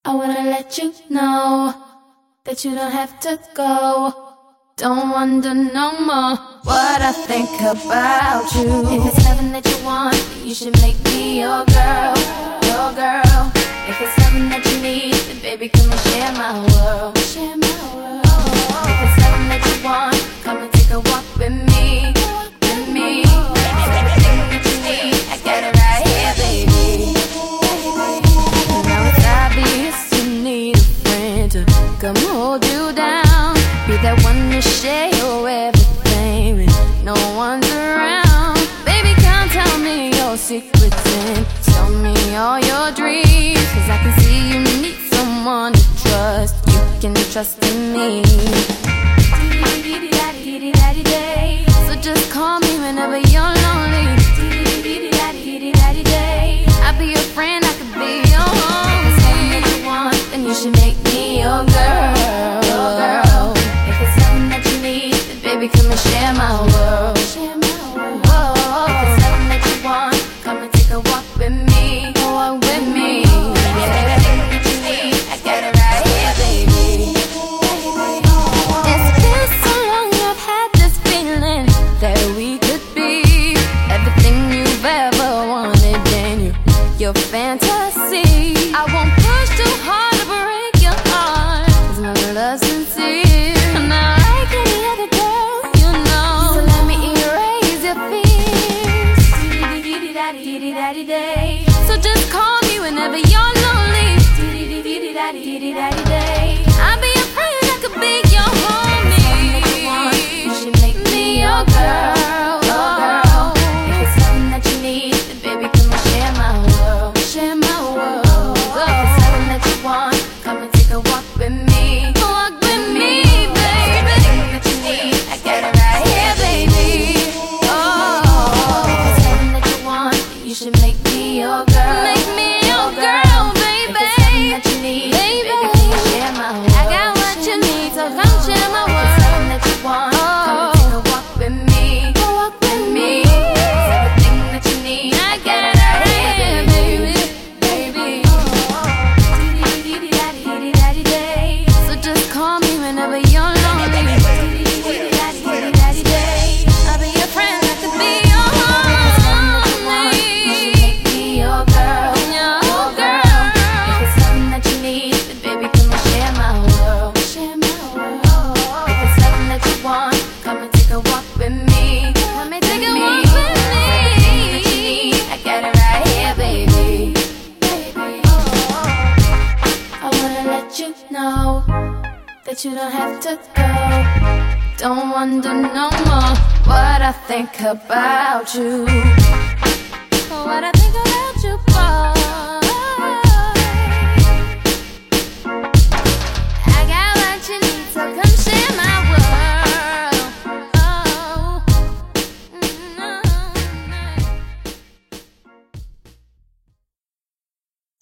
I wanna let you know that you don't have to go. Don't wonder no more what I think about you. If it's nothing that you want, you should make me your girl, your girl. If it's something that you need, then baby come and share my world, share my world. If it's something that you want, come and take a walk with me, with me. Everything that you need, I got it right here, baby. Now it's obvious you need a friend to come hold you down, be that one to share your everything when no one's around. Baby, come tell me your secrets and tell me all your dreams, 'cause I can see you need someone to trust. You can trust in me. So just call me whenever you're lonely. I'll be your friend, I could be your home. If it's something that you want, then you should make me your girl, your girl. If it's something that you need, then baby come and share my world, share my world. Whoa. If it's something that you want, come and take a walk with me, walk with me. Yeah. Everything that you need, I got it right here, baby. It's been so long, I've had this feeling that we could be everything you've ever wanted in your fantasy. I won't push too hard to break your heart, 'cause my love's sincere. I'm not like any other girl, you know. So let me erase your fears. So just call me whenever you're lonely. I'll be your friend, I could be your homie. You should make me your girl, your girl. If it's something that you need, then baby come and share my world, share my world. If it's something that you want, come and take a walk with me, walk with me, baby. Everything that you need, I got it right here, baby. Oh, if it's something that you want, you should make me your girl, make me your girl, baby. If it's something that you need, baby, come and share my world. I got what you need, so come share my world. If it's something that you want, come and take a walk with me, walk with me. Everything that you need, I got it right here, baby, baby. So just call me whenever you're lonely. I'll be your friend, I could be your homie. You should make me your girl, your girl. If it's something that you need, then baby come and share my world, share my world. If it's something that you want, come and take a walk with me, come and take a walk with me. Everything that you need, I got it right here, baby, baby. I wanna let you know that you don't have to go. Don't wonder no more what I think about you, what I think